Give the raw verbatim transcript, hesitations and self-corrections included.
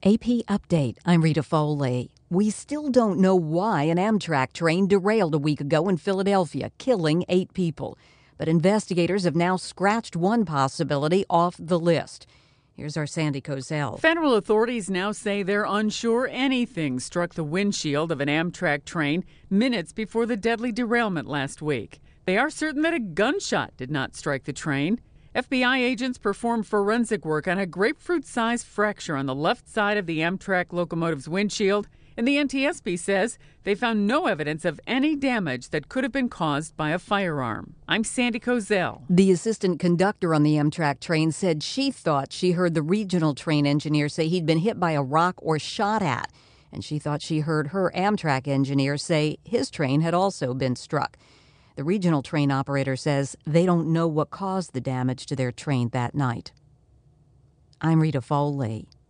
A P Update. I'm Rita Foley. We still don't know why an Amtrak train derailed a week ago in Philadelphia, killing eight people. But investigators have now scratched one possibility off the list. Here's our Sandy Kozel. Federal authorities now say they're unsure anything struck the windshield of an Amtrak train minutes before the deadly derailment last week. They are certain that a gunshot did not strike the train. F B I agents performed forensic work on a grapefruit-sized fracture on the left side of the Amtrak locomotive's windshield, and the N T S B says they found no evidence of any damage that could have been caused by a firearm. I'm Sandy Kozel. The assistant conductor on the Amtrak train said she thought she heard the regional train engineer say he'd been hit by a rock or shot at, and she thought she heard her Amtrak engineer say his train had also been struck. The regional train operator says they don't know what caused the damage to their train that night. I'm Rita Foley.